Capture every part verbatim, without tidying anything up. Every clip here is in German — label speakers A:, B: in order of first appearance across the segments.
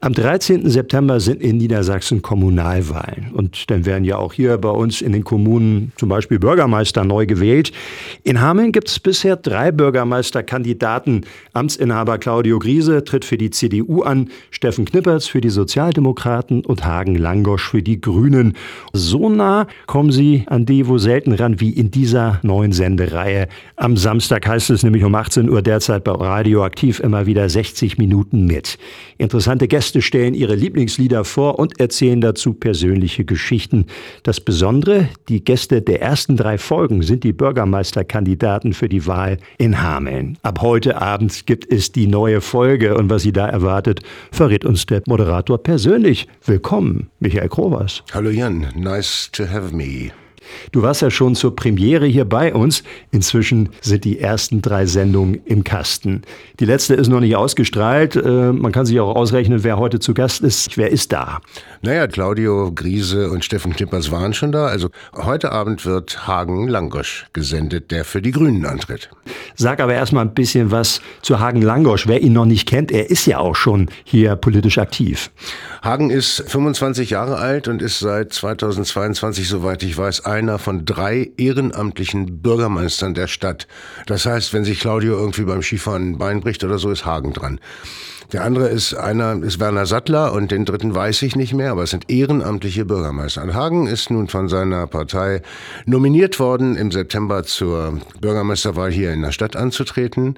A: Am dreizehnten September sind in Niedersachsen Kommunalwahlen. Und dann werden ja auch hier bei uns in den Kommunen zum Beispiel Bürgermeister neu gewählt. In Hameln gibt es bisher drei Bürgermeisterkandidaten. Amtsinhaber Claudio Griese tritt für die C D U an, Steffen Knippertz für die Sozialdemokraten und Hagen Langosch für die Grünen. So nah kommen sie an die wo selten ran wie in dieser neuen Sendereihe. Am Samstag heißt es nämlich um achtzehn Uhr derzeit bei Radioaktiv immer wieder sechzig Minuten mit. Interessante Gäste stellen ihre Lieblingslieder vor und erzählen dazu persönliche Geschichten. Das Besondere, die Gäste der ersten drei Folgen sind die Bürgermeisterkandidaten für die Wahl in Hameln. Ab heute Abend gibt es die neue Folge und was sie da erwartet, verrät uns der Moderator persönlich. Willkommen, Michael Krovers.
B: Hallo Jan, nice to have me.
A: Du warst ja schon zur Premiere hier bei uns. Inzwischen sind die ersten drei Sendungen im Kasten. Die letzte ist noch nicht ausgestrahlt. Äh, man kann sich auch ausrechnen, wer heute zu Gast ist. Wer ist da?
B: Naja, Claudio Griese und Steffen Knippertz waren schon da. Also heute Abend wird Hagen Langosch gesendet, der für die Grünen antritt.
A: Sag aber erstmal ein bisschen was zu Hagen Langosch. Wer ihn noch nicht kennt, er ist ja auch schon hier politisch aktiv.
B: Hagen ist fünfundzwanzig Jahre alt und ist seit zweitausendzweiundzwanzig, soweit ich weiß, einer von drei ehrenamtlichen Bürgermeistern der Stadt. Das heißt, wenn sich Claudio irgendwie beim Skifahren ein Bein bricht oder so, ist Hagen dran. Der andere ist einer, ist Werner Sattler und den dritten weiß ich nicht mehr, aber es sind ehrenamtliche Bürgermeister. Und Hagen ist nun von seiner Partei nominiert worden, im September zur Bürgermeisterwahl hier in der Stadt anzutreten.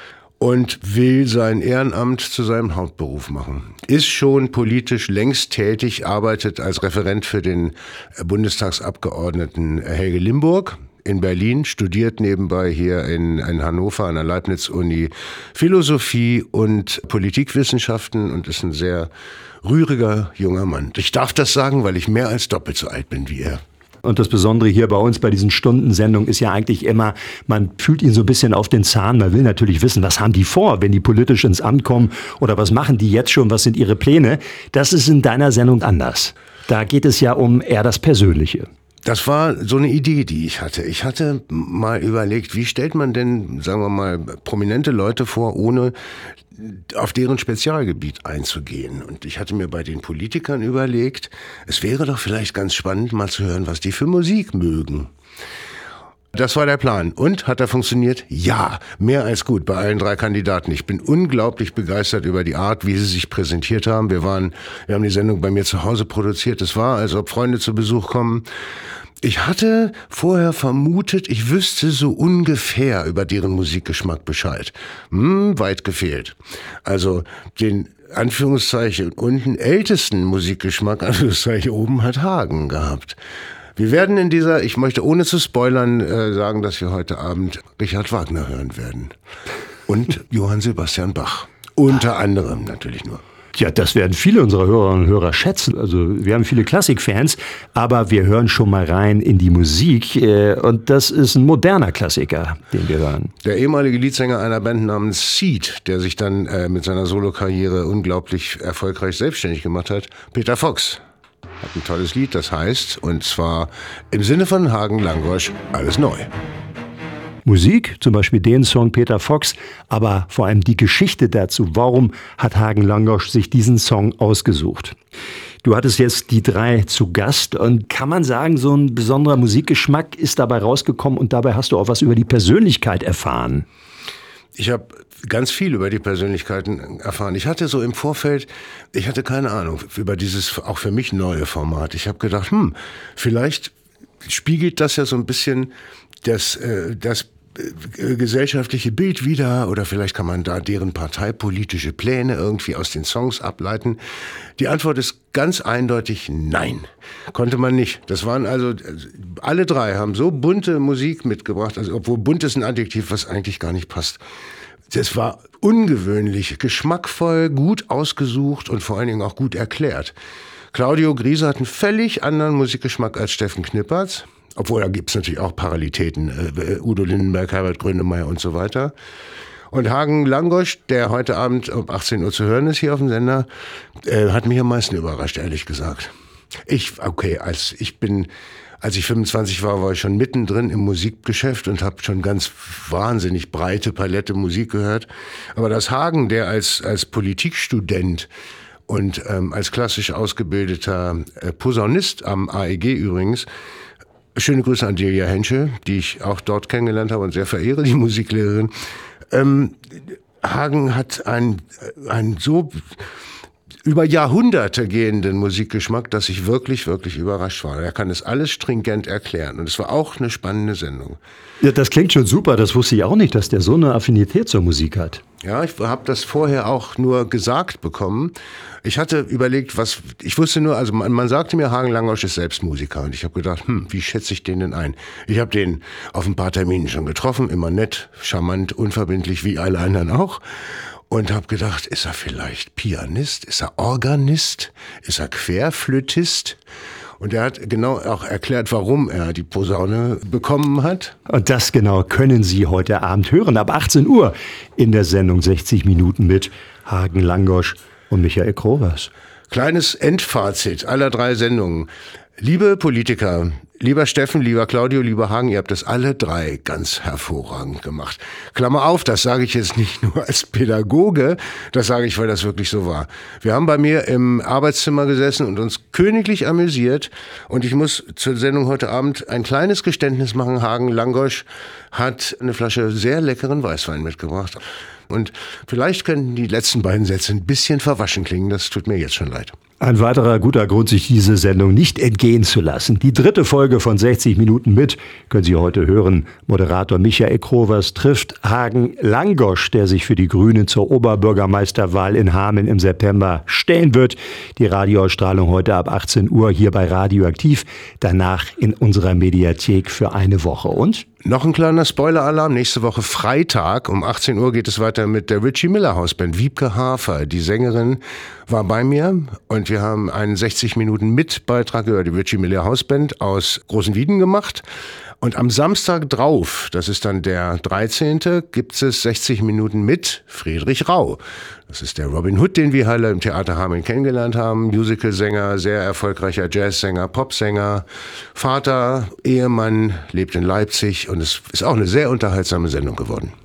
B: Und will sein Ehrenamt zu seinem Hauptberuf machen. Ist schon politisch längst tätig, arbeitet als Referent für den Bundestagsabgeordneten Helge Limburg in Berlin, studiert nebenbei hier in, in Hannover an der Leibniz-Uni Philosophie und Politikwissenschaften und ist ein sehr rühriger junger Mann. Ich darf das sagen, weil ich mehr als doppelt so alt bin wie er.
A: Und das Besondere hier bei uns bei diesen Stundensendungen ist ja eigentlich immer, man fühlt ihn so ein bisschen auf den Zahn. Man will natürlich wissen, was haben die vor, wenn die politisch ins Amt kommen oder was machen die jetzt schon, was sind ihre Pläne. Das ist in deiner Sendung anders. Da geht es ja um eher das Persönliche.
B: Das war so eine Idee, die ich hatte. Ich hatte mal überlegt, wie stellt man denn, sagen wir mal, prominente Leute vor, ohne auf deren Spezialgebiet einzugehen. Und ich hatte mir bei den Politikern überlegt, es wäre doch vielleicht ganz spannend, mal zu hören, was die für Musik mögen. Das war der Plan. Und hat er funktioniert? Ja, mehr als gut bei allen drei Kandidaten. Ich bin unglaublich begeistert über die Art, wie sie sich präsentiert haben. Wir waren, wir haben die Sendung bei mir zu Hause produziert. Es war, als ob Freunde zu Besuch kommen. Ich hatte vorher vermutet, ich wüsste so ungefähr über deren Musikgeschmack Bescheid. Hm, weit gefehlt. Also den Anführungszeichen unten ältesten Musikgeschmack, Anführungszeichen oben, hat Hagen gehabt. Wir werden in dieser, ich möchte ohne zu spoilern äh, sagen, dass wir heute Abend Richard Wagner hören werden. Und Johann Sebastian Bach. Unter anderem natürlich nur.
A: Ja, das werden viele unserer Hörerinnen und Hörer schätzen. Also wir haben viele Klassikfans, aber wir hören schon mal rein in die Musik. Und das ist ein moderner Klassiker, den wir hören.
B: Der ehemalige Leadsänger einer Band namens Seed, der sich dann äh, mit seiner Solokarriere unglaublich erfolgreich selbstständig gemacht hat, Peter Fox, hat ein tolles Lied, das heißt, und zwar im Sinne von Hagen Langosch, alles neu.
A: Musik, zum Beispiel den Song Peter Fox, aber vor allem die Geschichte dazu. Warum hat Hagen Langosch sich diesen Song ausgesucht? Du hattest jetzt die drei zu Gast und kann man sagen, so ein besonderer Musikgeschmack ist dabei rausgekommen und dabei hast du auch was über die Persönlichkeit erfahren.
B: Ich habe ganz viel über die Persönlichkeiten erfahren. Ich hatte so im Vorfeld, ich hatte keine Ahnung über dieses auch für mich neue Format. Ich habe gedacht, hm, vielleicht spiegelt das ja so ein bisschen das, äh, das äh, gesellschaftliche Bild wider oder vielleicht kann man da deren parteipolitische Pläne irgendwie aus den Songs ableiten. Die Antwort ist ganz eindeutig nein. Konnte man nicht. Das waren also, alle drei haben so bunte Musik mitgebracht, also obwohl bunt ist ein Adjektiv, was eigentlich gar nicht passt. Das war ungewöhnlich, geschmackvoll, gut ausgesucht und vor allen Dingen auch gut erklärt. Claudio Griese hat einen völlig anderen Musikgeschmack als Steffen Knippertz. Obwohl, da gibt's natürlich auch Parallelitäten. Äh, Udo Lindenberg, Herbert Grönemeyer und so weiter. Und Hagen Langosch, der heute Abend um achtzehn Uhr zu hören ist hier auf dem Sender, äh, hat mich am meisten überrascht, ehrlich gesagt. Ich, okay, als ich bin, als ich fünfundzwanzig war, war ich schon mittendrin im Musikgeschäft und habe schon ganz wahnsinnig breite Palette Musik gehört. Aber dass Hagen, der als, als Politikstudent Und ähm, als klassisch ausgebildeter äh, Posaunist am A E G übrigens, schöne Grüße an Delia Henschel, die ich auch dort kennengelernt habe und sehr verehre, die Musiklehrerin. Ähm, Hagen hat ein, ein so über Jahrhunderte gehenden Musikgeschmack, dass ich wirklich, wirklich überrascht war. Er kann es alles stringent erklären. Und es war auch eine spannende Sendung.
A: Ja, das klingt schon super. Das wusste ich auch nicht, dass der so eine Affinität zur Musik hat.
B: Ja, ich habe das vorher auch nur gesagt bekommen. Ich hatte überlegt, was, ich wusste nur, also man, man sagte mir, Hagen Langosch ist selbst Musiker. Und ich habe gedacht, hm, wie schätze ich den denn ein? Ich habe den auf ein paar Terminen schon getroffen, immer nett, charmant, unverbindlich, wie alle anderen auch. Und habe gedacht, ist er vielleicht Pianist? Ist er Organist? Ist er Querflötist? Und er hat genau auch erklärt, warum er die Posaune bekommen hat.
A: Und das genau können Sie heute Abend hören, ab achtzehn Uhr in der Sendung sechzig Minuten mit Hagen Langosch und Michael Krovers.
B: Kleines Endfazit aller drei Sendungen. Liebe Politiker, lieber Steffen, lieber Claudio, lieber Hagen, ihr habt das alle drei ganz hervorragend gemacht. Klammer auf, das sage ich jetzt nicht nur als Pädagoge, das sage ich, weil das wirklich so war. Wir haben bei mir im Arbeitszimmer gesessen und uns königlich amüsiert. Und ich muss zur Sendung heute Abend ein kleines Geständnis machen. Hagen Langosch hat eine Flasche sehr leckeren Weißwein mitgebracht. Und vielleicht könnten die letzten beiden Sätze ein bisschen verwaschen klingen. Das tut mir jetzt schon leid.
A: Ein weiterer guter Grund, sich diese Sendung nicht entgehen zu lassen. Die dritte Folge von sechzig Minuten mit können Sie heute hören. Moderator Michael Krovers trifft Hagen Langosch, der sich für die Grünen zur Oberbürgermeisterwahl in Hameln im September stellen wird. Die Radioausstrahlung heute ab achtzehn Uhr hier bei Radioaktiv. Danach in unserer Mediathek für eine Woche. Und
B: noch ein kleiner Spoiler-Alarm. Nächste Woche Freitag um achtzehn Uhr geht es weiter mit der Ritchie Miller Hausband. Wiebke Hafer, die Sängerin, war bei mir und wir haben einen sechzig Minuten Mitbeitrag über die Ritchie Miller Hausband aus Großenwieden gemacht. Und am Samstag drauf, das ist dann der dreizehnte, gibt es sechzig Minuten mit Friedrich Rau. Das ist der Robin Hood, den wir alle im Theater Hameln kennengelernt haben. Musicalsänger, sehr erfolgreicher Jazzsänger, Popsänger, Vater, Ehemann, lebt in Leipzig und es ist auch eine sehr unterhaltsame Sendung geworden.